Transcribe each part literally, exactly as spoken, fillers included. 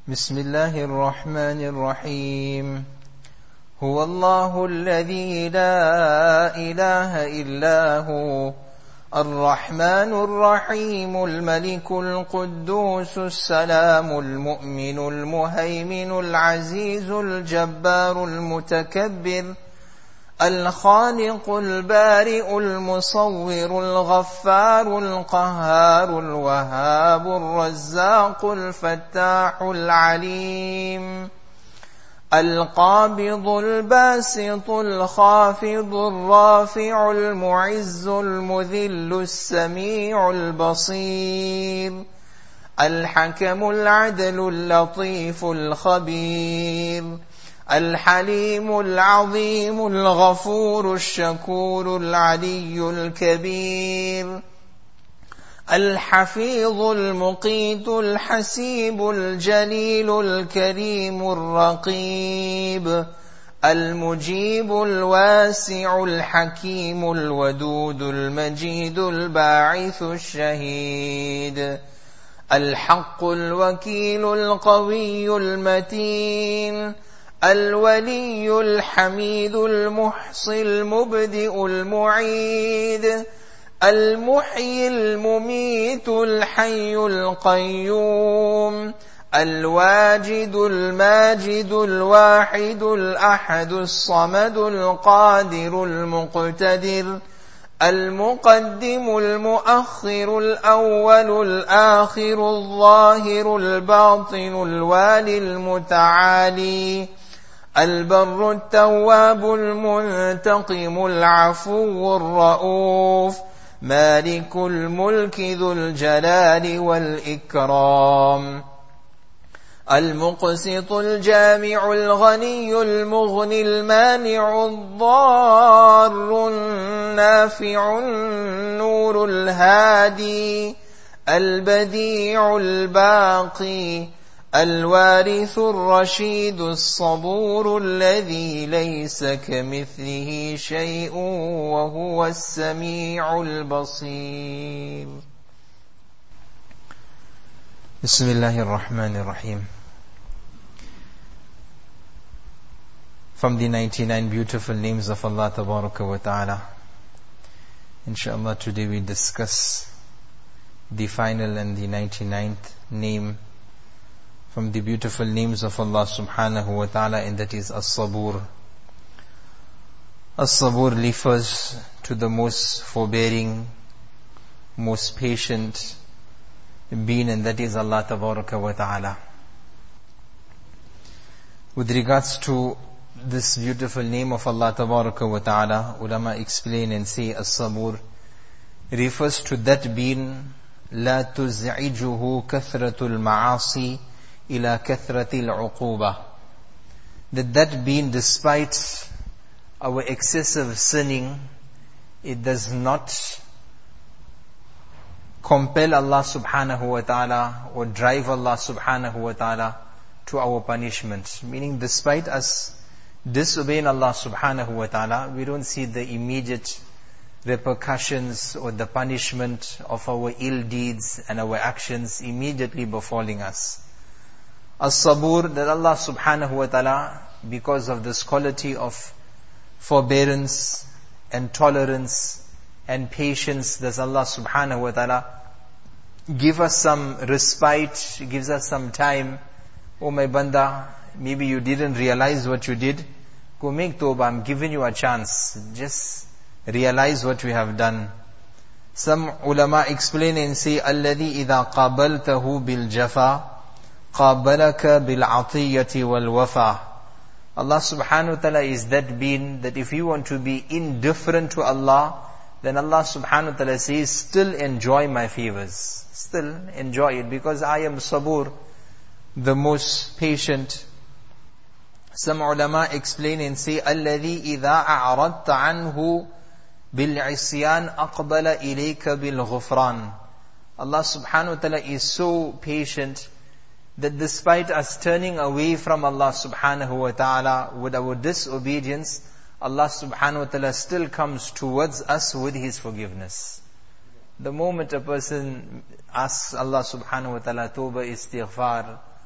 بسم الله الرحمن الرحيم هو الله الذي لا إله إلا هو الرحمن الرحيم الملك القدوس السلام المؤمن المهيمن العزيز الجبار المتكبر الخالق البارئ المصور الغفار القهار الوهاب الرزاق الفتاح العليم القابض الباسط الخافض الرافع المعز المذل السميع البصير الحكم العدل اللطيف الخبير الحليم العظيم الغفور الشكور العلي الكبير الحفيظ المقيت الحسيب الجليل الكريم الرقيب المجيب الواسع الحكيم الودود المجيد الباعث الشهيد الحق الوكيل القوي المتين الولي الحميد المحصي المبدئ المعيد المحيي المميت الحي القيوم الواجد الماجد الواحد الأحد الصمد القادر المقتدر المقدم المؤخر الأول الآخر الظاهر الباطن الوالي المتعالي البر التواب المنتقم العفو الرؤوف مالك الملك ذو الجلال والإكرام المقسط الجامع الغني المغني المانع الضار النافع النور الهادي البديع الباقي الوارث الرشيد الصبور الذي ليس كمثله شيء وهو السميع البصير بسم الله الرحمن الرحيم. From the ninety-nine beautiful names of Allah Tabaraka wa Ta'ala, inshallah today we discuss the final and the ninety-ninth name from the beautiful names of Allah Subhanahu wa Ta'ala, and that is As-Sabur. As-Sabur refers to the most forbearing, most patient being, and that is Allah Tabaraka wa Ta'ala. With regards to this beautiful name of Allah Tabaraka wa Ta'ala, ulama explain and say As-Sabur refers to that being لا تزعجه كثرة المعاصي إلى كثرة العقوبة, that that being, despite our excessive sinning, it does not compel Allah Subhanahu wa Ta'ala or drive Allah Subhanahu wa Ta'ala to our punishment. Meaning, despite us disobeying Allah Subhanahu wa Ta'ala, we don't see the immediate repercussions or the punishment of our ill deeds and our actions immediately befalling us. As-Sabur, that Allah Subhanahu wa Ta'ala, because of this quality of forbearance and tolerance and patience, does Allah Subhanahu wa Ta'ala give us some respite, gives us some time. Oh my banda, maybe you didn't realize what you did. Go make tawbah, I'm giving you a chance. Just realize what we have done. Some ulama explain and say, الَّذِي إِذَا قَابَلْتَهُ بِالْجَفَى قَابَلَكَ بِالْعَطِيَّةِ وَالْوَفَى. Allah Subhanahu wa Ta'ala is that being that if you want to be indifferent to Allah, then Allah Subhanahu wa Ta'ala says, still enjoy my favors. Still enjoy it, because I am Sabur, the most patient. Some ulama explain and say, الَّذِي إِذَا أَعْرَضْتَ عَنْهُ بِالْعِصْيَانِ أَقْبَلَ إِلَيْكَ بِالْغُفْرَانِ. Allah Subhanahu wa Ta'ala is so patient that despite us turning away from Allah Subhanahu wa Ta'ala with our disobedience, Allah Subhanahu wa Ta'ala still comes towards us with His forgiveness. The moment a person asks Allah Subhanahu wa Ta'ala tawbah, istighfar,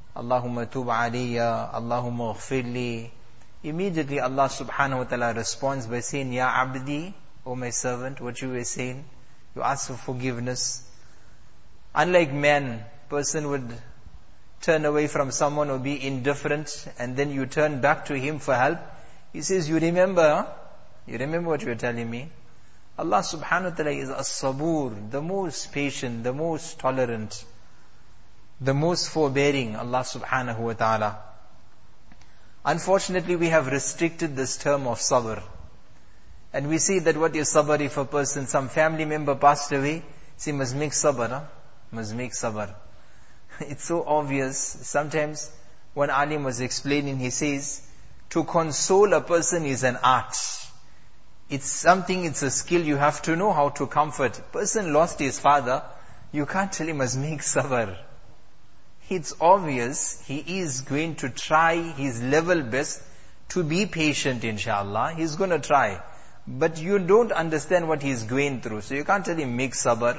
Allahumma tub alayya, Allahumma ghfirli. Immediately Allah subhanahu wa ta'ala responds by saying, Ya abdi, O my servant, what you were saying, you ask for forgiveness. Unlike man, person would turn away from someone or be indifferent, and then you turn back to him for help. He says, you remember, you remember what you were telling me? Allah subhanahu wa ta'ala is as-sabur, the most patient, the most tolerant, the most forbearing, Allah subhanahu wa ta'ala. Unfortunately, we have restricted this term of sabr. And we see that what is sabr if a person, some family member passed away, say, must make sabr, huh? must make sabr. It's so obvious. Sometimes, when Alim was explaining, he says, to console a person is an art. It's something, it's a skill, you have to know how to comfort. Person lost his father, you can't tell him must make sabr. It's obvious, he is going to try his level best to be patient, inshallah. He's going to try. But you don't understand what he's going through. So you can't tell him make sabr.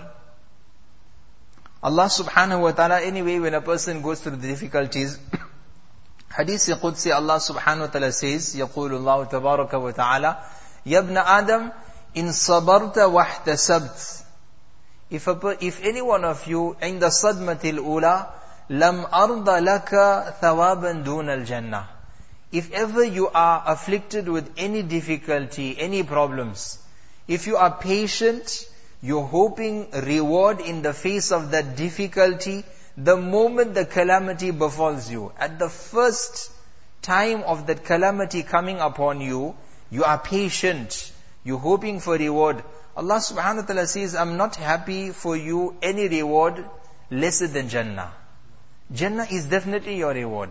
Allah subhanahu wa ta'ala, anyway, when a person goes through the difficulties, Hadith Qudsi, Allah subhanahu wa ta'ala says, يقول الله تبارك وتعالى, يا ابن آدم, إن صبرت واحتسبت. If, a, if any one of you, عند صدمة الأولى, لم أرض لك ثوابا دون الجنة. If ever you are afflicted with any difficulty, any problems, if you are patient, you're hoping reward in the face of that difficulty, the moment the calamity befalls you, at the first time of that calamity coming upon you, you are patient, you're hoping for reward. Allah subhanahu wa ta'ala says, I'm not happy for you any reward lesser than Jannah. Jannah is definitely your reward.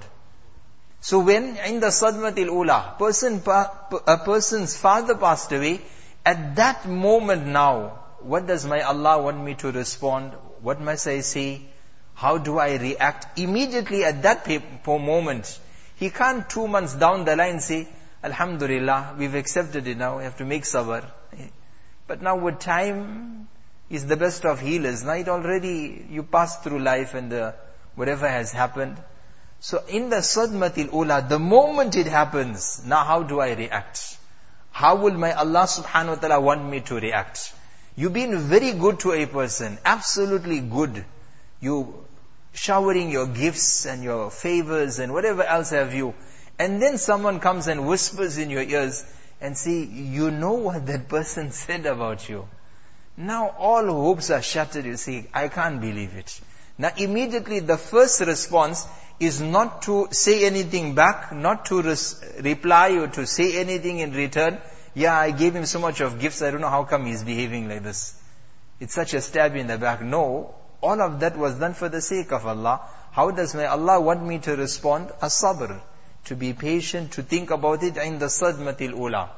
So when in the sadmatil ula, person, a person's father passed away, at that moment now, what does my Allah want me to respond? What must I say? How do I react? Immediately at that moment, he can't two months down the line say, Alhamdulillah, we've accepted it now, we have to make sabr. But now with time is the best of healers. Now it already, you pass through life and the, whatever has happened. So in the sadmatil ula, the moment it happens, now how do I react? How will my Allah subhanahu wa ta'ala want me to react? You've been very good to a person, absolutely good. You showering your gifts and your favors and whatever else have you. And then someone comes and whispers in your ears and say, you know what that person said about you. Now all hopes are shattered. You say, I can't believe it. Now immediately the first response is not to say anything back, not to res- reply or to say anything in return. Yeah, I gave him so much of gifts, I don't know how come he's behaving like this. It's such a stab in the back. No, all of that was done for the sake of Allah. How does my Allah want me to respond? As-sabr. To be patient, to think about it in the sadmatil ula.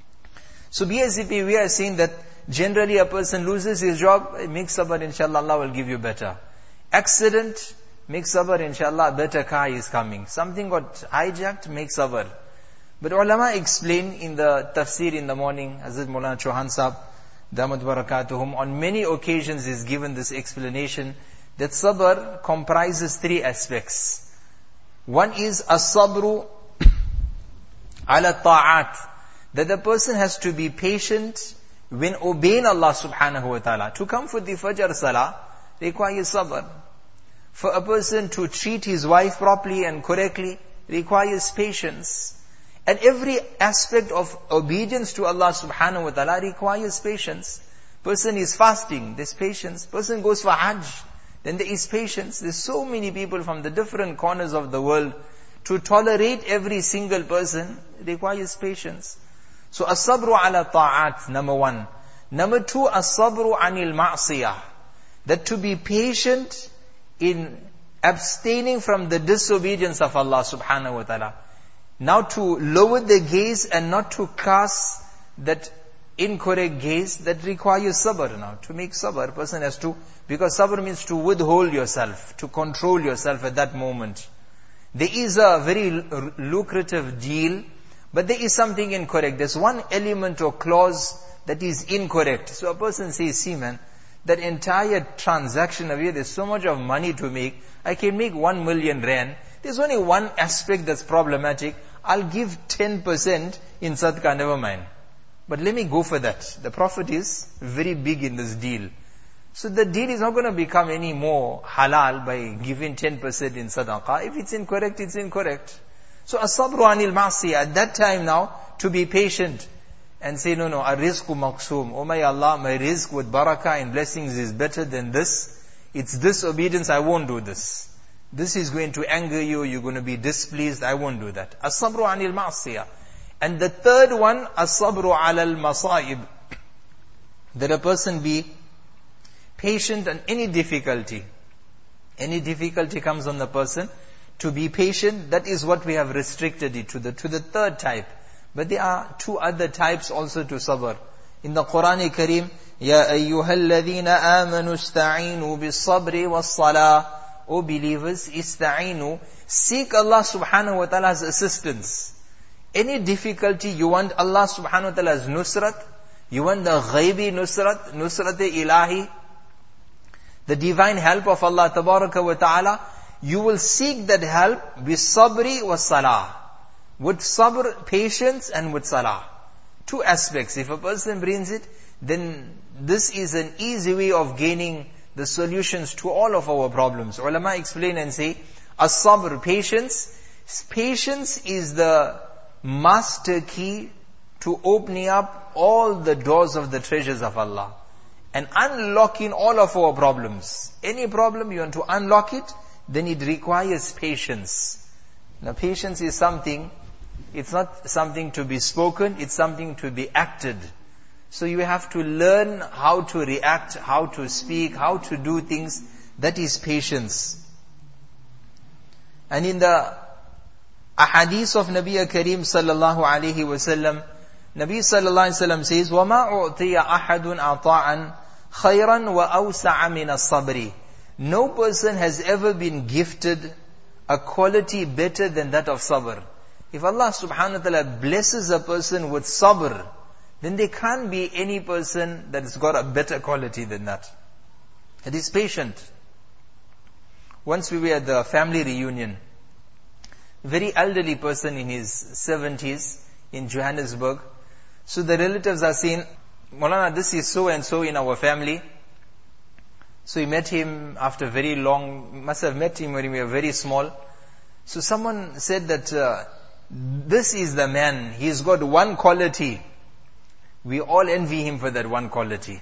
So B S C P, we are saying that generally a person loses his job, make sabr, inshallah, Allah will give you better. Accident, make sabr, inshallah, better car is coming. Something got hijacked, make sabr. But ulama explain in the tafsir in the morning, Hazrat Maulana Chauhan Sahab, Damat Barakatuhum, on many occasions is given this explanation that sabr comprises three aspects. One is as-sabru ala ta'at, that the person has to be patient when obeying Allah subhanahu wa ta'ala. To come for the Fajr Salah requires sabr. For a person to treat his wife properly and correctly requires patience. And every aspect of obedience to Allah subhanahu wa ta'ala requires patience. Person is fasting, there's patience. Person goes for Hajj, then there is patience. There's so many people from the different corners of the world. To tolerate every single person requires patience. So as-sabru ala ta'at, number one. Number two, as-sabru anil ma'siyah. That to be patient in abstaining from the disobedience of Allah subhanahu wa ta'ala. Now to lower the gaze and not to cast that incorrect gaze, that requires sabr now. To make sabr, person has to, because sabr means to withhold yourself, to control yourself at that moment. There is a very lucrative deal, but there is something incorrect. There's one element or clause that is incorrect. So a person says, see man, that entire transaction of here, there's so much of money to make. I can make one million rand. there's only one aspect that's problematic. I'll give ten percent in sadaqah, never mind. But let me go for that. The Prophet is very big in this deal. So the deal is not going to become any more halal by giving ten percent in sadaqah. If it's incorrect, it's incorrect. So as-sabru anil ma'siyah, at that time now, to be patient and say, no, no, ar-rizqu maqsoom. Oh my Allah, my rizq with barakah and blessings is better than this. It's this obedience, I won't do this. This is going to anger you, you're going to be displeased, I won't do that. As-sabru anil ma'siyah. And the third one, as-sabru alal masa'ib. That a person be patient on any difficulty. Any difficulty comes on the person, to be patient, that is what we have restricted it to the, to the third type. But there are two other types also to sabr. In the Quran Kareem, Ya ayyuhalladhina amanu ista'inu bis-sabri was-salah. O believers, ista'inu, seek Allah subhanahu wa ta'ala's assistance. Any difficulty, you want Allah subhanahu wa ta'ala's nusrat, you want the ghaibi nusrat, nusrat-e-ilahi, the divine help of Allah tabaraka wa ta'ala, you will seek that help with sabri wa salah. With sabr, patience, and with salah. Two aspects. If a person brings it, then this is an easy way of gaining the solutions to all of our problems. Ulama explain and say, as-sabr, patience. Patience is the master key to opening up all the doors of the treasures of Allah. And unlocking all of our problems. Any problem you want to unlock it, then it requires patience. Now patience is something, it's not something to be spoken, it's something to be acted. So you have to learn how to react, how to speak, how to do things. That is patience. And in the ahadith of Nabi Kareem sallallahu alayhi wa sallam, Nabi sallallahu alayhi wa sallam says, وَمَا أُعْطِيَ أَحَدٌ عَطَاءً خَيْرًا وَأَوْسَعَ مِنَ الصَّبْرِ. No person has ever been gifted a quality better than that of sabr. If Allah subhanahu wa ta'ala blesses a person with sabr, then there can't be any person that's got a better quality than that. It is patient. Once we were at the family reunion, very elderly person in his seventies in Johannesburg. So the relatives are saying, Maulana, this is so and so in our family. So we met him after very long, must have met him when we were very small. So someone said that uh, this is the man, he's got one quality. We all envy him for that one quality.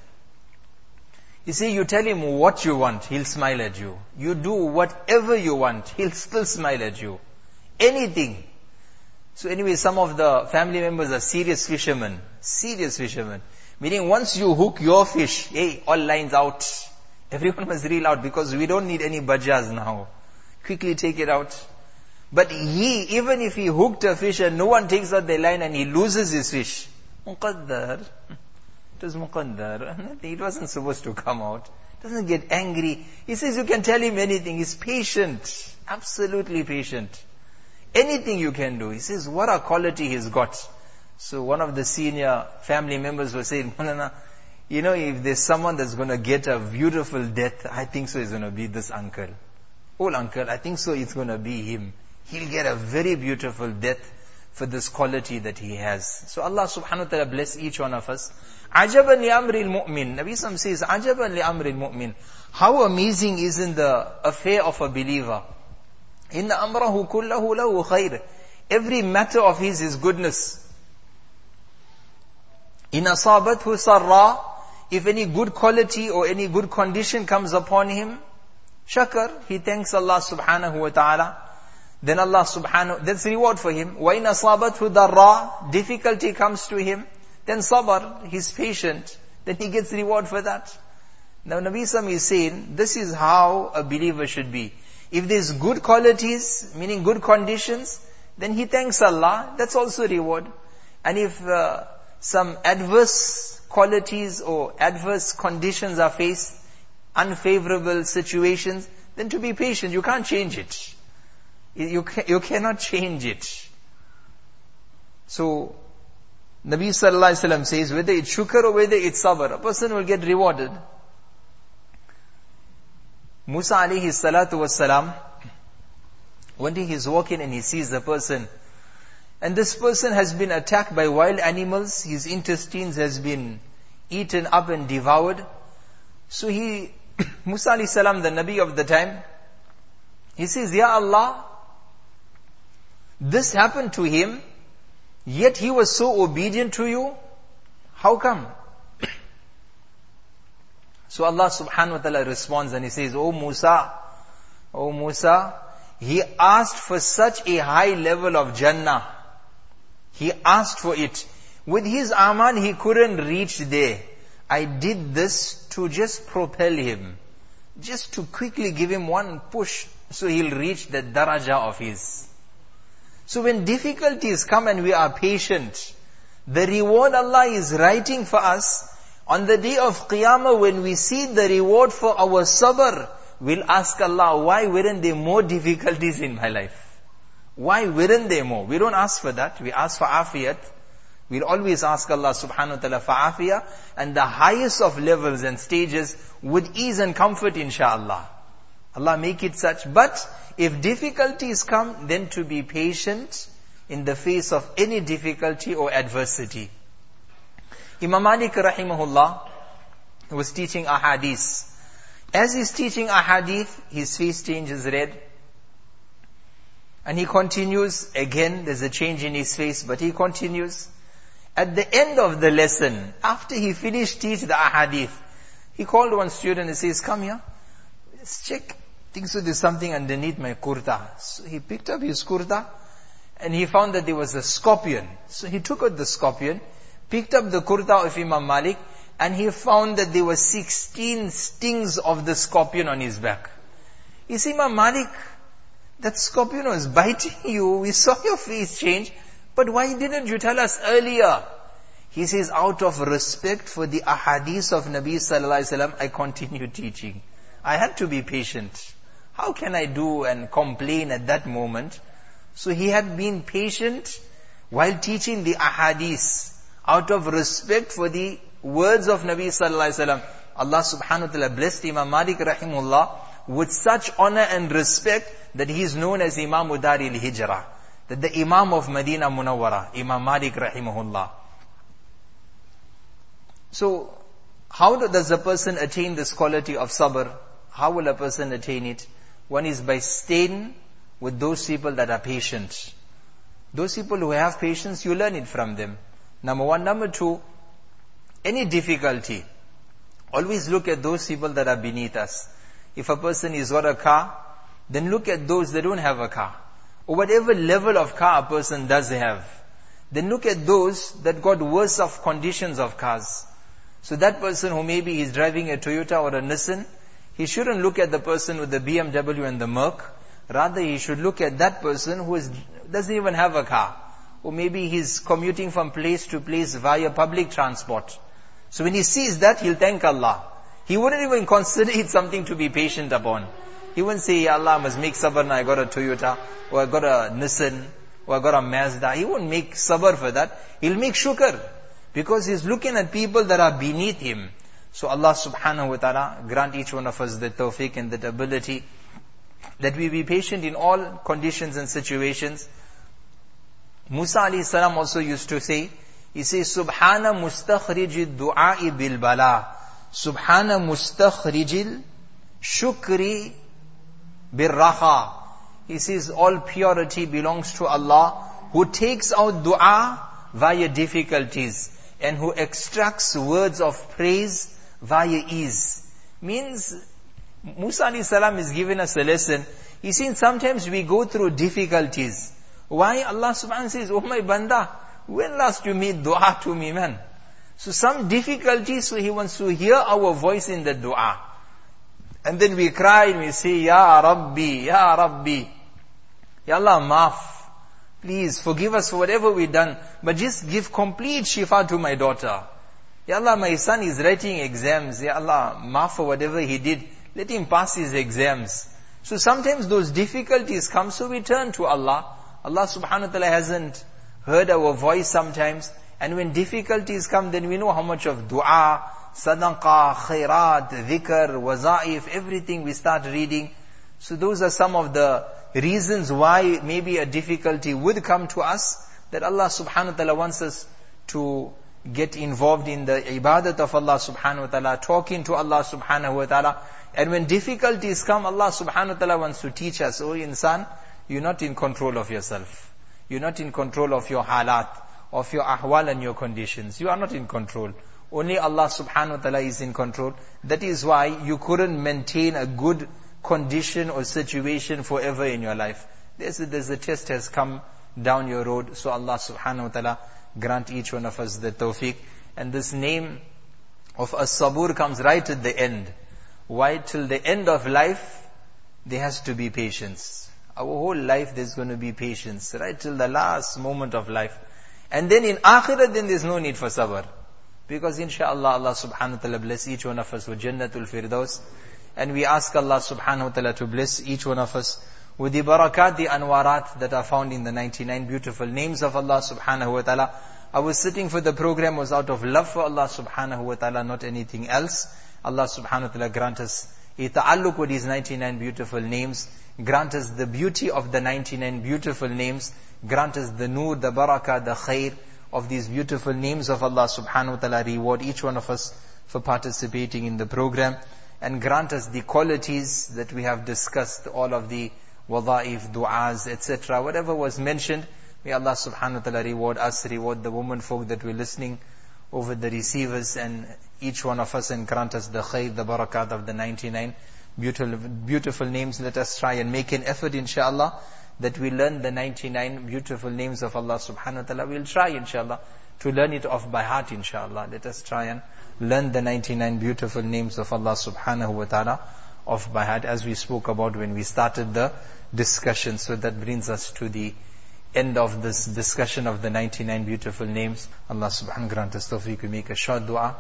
You see, you tell him what you want, he'll smile at you. You do whatever you want, he'll still smile at you. Anything. So anyway, some of the family members are serious fishermen. Serious fishermen. Meaning once you hook your fish, hey, all lines out. Everyone must reel out because we don't need any bajas now. Quickly take it out. But he, even if he hooked a fish and no one takes out the line and he loses his fish, muqaddar. It was muqaddar. It wasn't supposed to come out. Doesn't get angry. He says you can tell him anything. He's patient. Absolutely patient. Anything you can do. He says what a quality he's got. So one of the senior family members was saying, Maulana, you know, if there's someone that's going to get a beautiful death, I think so it's going to be this uncle. Old uncle, I think so it's going to be him. He'll get a very beautiful death for this quality that he has. So Allah subhanahu wa ta'ala bless each one of us. Ajaban li amril mu'min. Nabi Sam says, Ajaban li amril mu'min. How amazing isn't the affair of a believer? Inna amrahu kullahu lahu khair. Every matter of his is goodness. In asabathu sarra. If any good quality or any good condition comes upon him, shakar, he thanks Allah subhanahu wa ta'ala. Then Allah subhanahu, that's reward for him. وَإِنْ أَصَابَتْهُ دَرَّةٌ. Difficulty comes to him, then sabr, he's patient, then he gets reward for that. Now Nabi Sam is saying, this is how a believer should be. If there's good qualities, meaning good conditions, then he thanks Allah, that's also reward. And if uh, some adverse qualities or adverse conditions are faced, unfavorable situations, then to be patient, you can't change it. You, can, you cannot change it. So, Nabi sallallahu alaihi wasallam says, whether it's shukr or whether it's sabr, a person will get rewarded. Musa alayhi salatu wassalam One day he's walking and he sees the person. And this person has been attacked by wild animals. His intestines has been eaten up and devoured. So he, Musa alayhi salam, the Nabi of the time, he says, Ya Allah, this happened to him, yet he was so obedient to you. How come? So Allah subhanahu wa ta'ala responds and he says, Oh Musa, Oh Musa, he asked for such a high level of Jannah. He asked for it. With his amal, he couldn't reach there. I did this to just propel him. Just to quickly give him one push so he'll reach the daraja of his. So when difficulties come and we are patient, the reward Allah is writing for us. On the day of Qiyamah, when we see the reward for our sabr, we'll ask Allah, why weren't there more difficulties in my life? Why weren't there more? We don't ask for that. We ask for afiyat. We'll always ask Allah subhanahu wa ta'ala for afiyah. And the highest of levels and stages with ease and comfort, inshaAllah. Allah make it such. But if difficulties come, then to be patient in the face of any difficulty or adversity. Imam Malik rahimahullah was teaching ahadith. As he's teaching ahadith, his face changes red. And he continues, again there's a change in his face, but he continues. At the end of the lesson, after he finished teaching the ahadith, he called one student and says, come here, let's check. I think so there's something underneath my kurta. So he picked up his kurta and he found that there was a scorpion. So he took out the scorpion, picked up the kurta of Imam Malik, and he found that there were sixteen stings of the scorpion on his back. He said, Imam Malik, that scorpion was biting you. We saw your face change. But why didn't you tell us earlier? He says, out of respect for the ahadith of Nabi sallallahu alaihi wasallam, I continued teaching. I had to be patient. How can I do and complain at that moment? So he had been patient while teaching the ahadith out of respect for the words of Nabi sallallahu alaihi wasallam. Allah subhanahu wa ta'ala blessed Imam Malik rahimullah with such honor and respect that he is known as Imam Dari al-Hijrah. That the Imam of Medina Munawwara, Imam Malik rahimahullah. So, how does a person attain this quality of sabr? How will a person attain it? One is by staying with those people that are patient. Those people who have patience, you learn it from them. Number one. Number two, any difficulty, always look at those people that are beneath us. If a person is got a car, then look at those that don't have a car. Or whatever level of car a person does have. Then look at those that got worse of conditions of cars. So that person who maybe is driving a Toyota or a Nissan, he shouldn't look at the person with the B M W and the Merc. Rather, he should look at that person who is, doesn't even have a car. Or maybe he's commuting from place to place via public transport. So when he sees that, he'll thank Allah. He wouldn't even consider it something to be patient upon. He wouldn't say, Ya Allah, I must make sabr now, I got a Toyota, or I got a Nissan, or I got a Mazda. He won't make sabr for that. He'll make shukr. Because he's looking at people that are beneath him. So Allah subhanahu wa ta'ala grant each one of us the tawfiq and that ability, that we be patient in all conditions and situations. Musa alayhi salam also used to say, he says, Subhana mustakhriji du'a'i bil bala. Subhana mustakhriji shukri bil raha. He says, all purity belongs to Allah, who takes out dua via difficulties, and who extracts words of praise via ease. Means, Musa alayhi salam is giving us a lesson. He's saying sometimes we go through difficulties. Why? Allah subhanahu wa ta'ala says, oh my banda, when last you made dua to me, man? So some difficulties, so He wants to hear our voice in the dua. And then we cry and we say, Ya Rabbi, Ya Rabbi. Ya Allah, maaf. Please forgive us for whatever we've done, but just give complete shifa to my daughter. Ya Allah, my son is writing exams. Ya Allah, maaf for whatever he did. Let him pass his exams. So sometimes those difficulties come, so we turn to Allah. Allah subhanahu wa ta'ala hasn't heard our voice sometimes. And when difficulties come, then we know how much of dua, sadaqah, khairat, dhikr, wazaif, everything we start reading. So those are some of the reasons why maybe a difficulty would come to us, that Allah subhanahu wa ta'ala wants us to get involved in the ibadat of Allah subhanahu wa ta'ala, talking to Allah subhanahu wa ta'ala. And when difficulties come, Allah subhanahu wa ta'ala wants to teach us, oh insan, you're not in control of yourself. You're not in control of your halat, of your ahwal and your conditions. You are not in control. Only Allah subhanahu wa ta'ala is in control. That is why you couldn't maintain a good condition or situation forever in your life. There's a, there's a test has come down your road. So Allah subhanahu wa ta'ala grant each one of us the tawfiq. And this name of as-sabur comes right at the end. Why? Till the end of life, there has to be patience. Our whole life there's going to be patience, right till the last moment of life. And then in akhirat, then there's no need for sabr. Because inshaAllah, Allah subhanahu wa ta'ala bless each one of us with Jannatul Firdaus. And we ask Allah subhanahu wa ta'ala to bless each one of us with the barakat, the anwarat that are found in the ninety-nine beautiful names of Allah subhanahu wa ta'ala. I was sitting for the program was out of love for Allah subhanahu wa ta'ala, not anything else. Allah subhanahu wa ta'ala grant us a ta'alluq with His ninety-nine beautiful names. Grant us the beauty of the ninety-nine beautiful names. Grant us the nur, the barakah, the khair of these beautiful names of Allah subhanahu wa ta'ala. Reward each one of us for participating in the program. And grant us the qualities that we have discussed, all of the wada'if, du'as, et cetera. Whatever was mentioned, may Allah subhanahu wa ta'ala reward us, reward the women folk that were listening over the receivers, and each one of us, and grant us the khair, the barakat of the ninety-nine beautiful, beautiful names. Let us try and make an effort, inshallah, that we learn the ninety-nine beautiful names of Allah subhanahu wa ta'ala. We'll try, inshallah, to learn it off by heart, inshallah. Let us try and learn the ninety-nine beautiful names of Allah subhanahu wa ta'ala off by heart, as we spoke about when we started the discussion. So that brings us to the end of this discussion of the ninety-nine beautiful names. Allah subhanahu wa ta'ala grant us tawfiq. We make a short dua.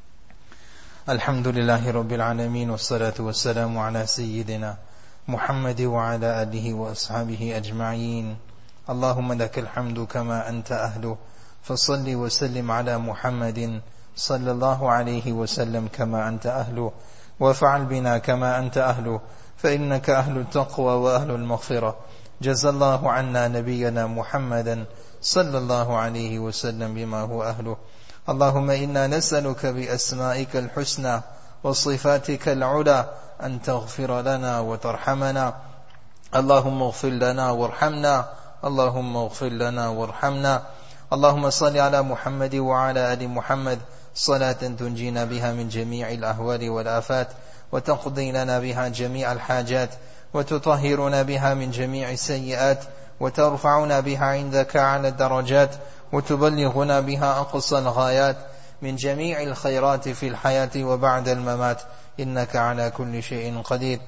Alhamdulillahi Rabbil Alameen, wassalatu wassalamu ala Sayyidina Muhammad wa ala alihi wa ashabihi ajma'een. Allahumma lakal hamdu kama anta ahlu, fasalli wa sallim ala Muhammadin sallallahu alayhi wa sallam kama anta ahlu, wa fa'al bina kama anta ahlu, fa innaka ahlu taqwa wa ahlu al-maghfirah. Jazallahu anna nabiyyana Muhammadan sallallahu alayhi wa sallam bima huwa ahlu. اللهم إنا نسألك بأسمائك الحسنى وصفاتك العلى أن تغفر لنا وترحمنا. اللهم اغفر لنا وارحمنا. اللهم اغفر لنا وارحمنا. اللهم صل على محمد وعلى آل محمد صلاة تنجينا بها من جميع الأهوال والآفات، وتقضي لنا بها جميع الحاجات، وتطهرنا بها من جميع السيئات، وترفعنا بها عندك على الدرجات، وتبلغنا بها أقصى الغايات من جميع الخيرات في الحياة وبعد الممات، إنك على كل شيء قدير.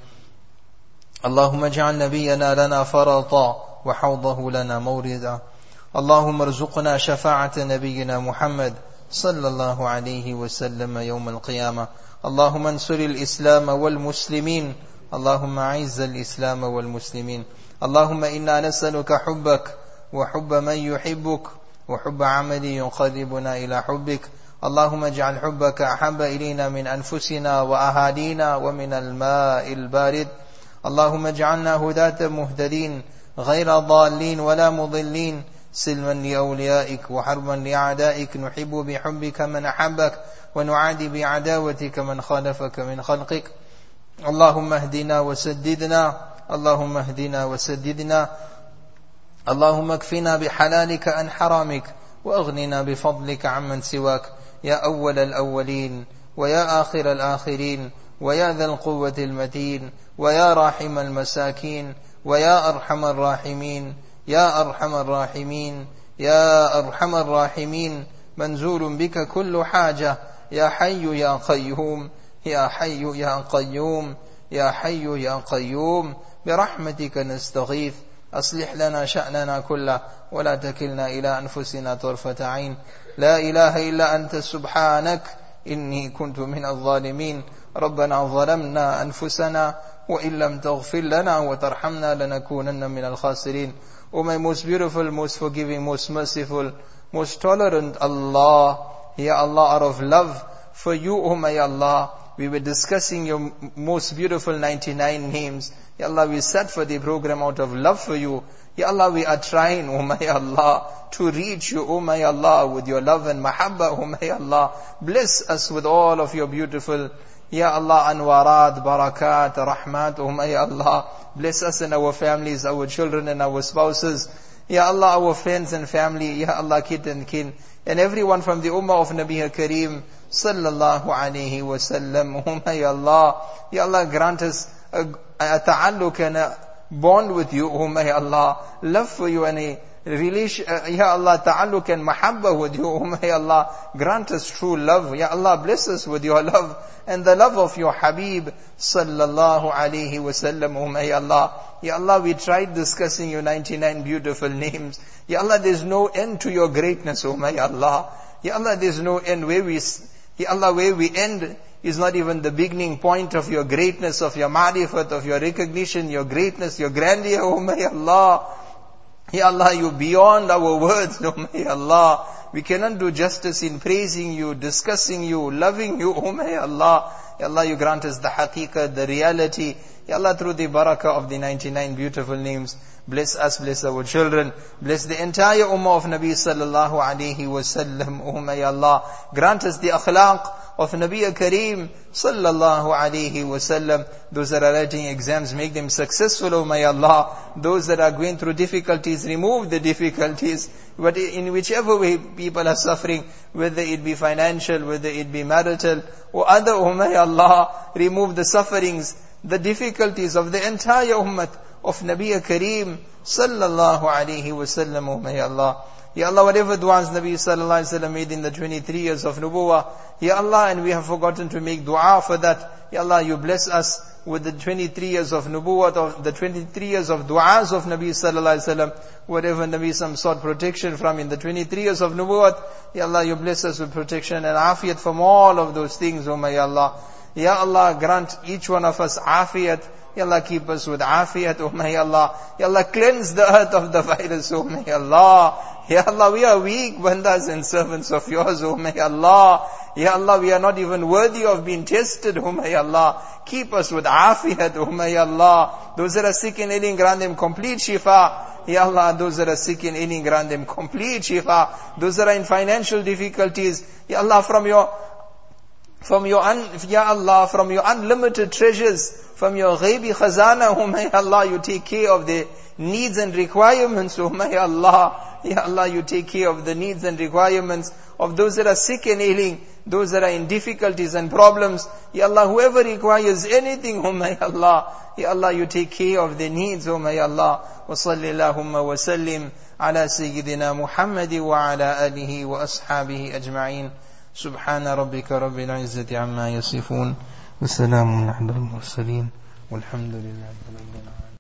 اللهم اجعل نبينا لنا فرطا وحوضه لنا موردا. اللهم ارزقنا شفاعة نبينا محمد صلى الله عليه وسلم يوم القيامة. اللهم انصر الإسلام والمسلمين. اللهم أعز الإسلام والمسلمين. اللهم إنا نسألك حبك وحب من يحبك وحب عمل يقربنا إلى حبك. اللهم اجعل حبك أحب إلينا من أنفسنا وأهالينا ومن الماء البارد. اللهم اجعلنا هداة مهتدين غير ضالين ولا مضلين، سلما لأوليائك وحربا لأعدائك، نحب بحبك من أحبك ونعادي بعداوتك من خالفك من خلقك. اللهم اهدنا وسددنا. اللهم اهدنا وسددنا. اللهم اكفنا بحلالك عن حرامك، وأغننا بفضلك عمن سواك، يا أول الأولين ويا آخر الآخرين ويا ذا القوة المتين ويا راحم المساكين ويا أرحم الراحمين يا أرحم الراحمين يا أرحم الراحمين. منزول بك كل حاجة، يا حي يا قيوم يا حي يا قيوم يا حي يا قيوم. برحمتك نستغيث، أصلح لنا شأننا كله ولا تكلنا إلى أنفسنا طرفة عين. لا إله إلا أنت سبحانك إني كنت من الظالمين. ربنا ظلمنا أنفسنا وإن لم تغفر لنا وترحمنا لنكونن من الخاسرين. O my most beautiful, most forgiving, most merciful, most tolerant Allah, Ya Allah, out of love for you, O my Allah, we were discussing your most beautiful ninety-nine names. Ya Allah, we sat for the program out of love for you. Ya Allah, we are trying, oh my Allah, to reach you, oh my Allah, with your love and mahabbah, oh my Allah. Bless us with all of your beautiful, Ya Allah, anwarat, barakat, rahmat, oh my Allah. Bless us and our families, our children and our spouses. Ya Allah, our friends and family, Ya Allah, kith and kin, and everyone from the ummah of Nabi Kareem, sallallahu alayhi wa sallam, oh my Allah. Ya Allah, grant us a, a ta'alluq and a bond with you, oh my Allah. Love for you and a relation, uh, Ya Allah, ta'alluq and mahabbah with you, oh my Allah. Grant us true love. Ya Allah, bless us with your love and the love of your Habib, sallallahu alayhi wa sallam, oh my Allah. Ya Allah, we tried discussing your ninety-nine beautiful names. Ya Allah, there's no end to your greatness, oh my Allah. Ya Allah, there's no end. Where we, Ya Allah, where we end is not even the beginning point of your greatness, of your ma'rifat, of your recognition, your greatness, your grandeur, oh my Allah. Ya Allah, you beyond our words, oh my Allah. We cannot do justice in praising you, discussing you, loving you, oh my Allah. Ya Allah, you grant us the haqiqah, the reality. Ya Allah, through the barakah of the ninety-nine beautiful names, bless us, bless our children, bless the entire ummah of Nabi sallallahu alayhi wa sallam, oh my Allah. Grant us the akhlaq of Nabi Kareem sallallahu alayhi wa sallam. Those that are writing exams, make them successful, oh my Allah. Those that are going through difficulties, remove the difficulties. But in whichever way people are suffering, whether it be financial, whether it be marital, or other, oh my Allah, remove the sufferings, the difficulties of the entire ummah of Nabi Kareem sallallahu alayhi wa sallam, oh my Allah. Ya Allah, whatever du'as Nabi sallallahu alayhi wa sallam made in the twenty-three years of nubuwah, Ya Allah, and we have forgotten to make dua for that. Ya Allah, you bless us with the twenty-three years of nubuwwat, of the twenty-three years of du'as of Nabi sallallahu alayhi wa sallam. Whatever Nabi some sought protection from in the twenty-three years of nubuwwat, Ya Allah, you bless us with protection and afiyat from all of those things, oh my Allah. Ya Allah, grant each one of us afiyat. Ya Allah, keep us with afiyat, oh my Allah. Ya Allah, cleanse the earth of the virus, oh my Allah. Ya Allah, we are weak bandas and servants of yours, oh my Allah. Ya Allah, we are not even worthy of being tested, oh my Allah. Keep us with afiyat, oh my Allah. Those that are sick and ailing, grant them complete shifa. Ya Allah, those that are sick and ailing, grant them complete shifa. Those that are in financial difficulties, Ya Allah, from your From your, un, Ya Allah, from your unlimited treasures, from your ghaibi khazana, oh my Allah, you take care of the needs and requirements, oh my Allah. Ya Allah, you take care of the needs and requirements of those that are sick and ailing, those that are in difficulties and problems. Ya Allah, whoever requires anything, oh my Allah, Ya Allah, you take care of their needs, oh my Allah. Wa sallillahumma wa sallim ala sayyidina Muhammadi wa ala alihi wa ashabihi ajma'in. سبحان ربك رب العزة عما يصفون وسلام على المرسلين والحمد لله رب العالمين.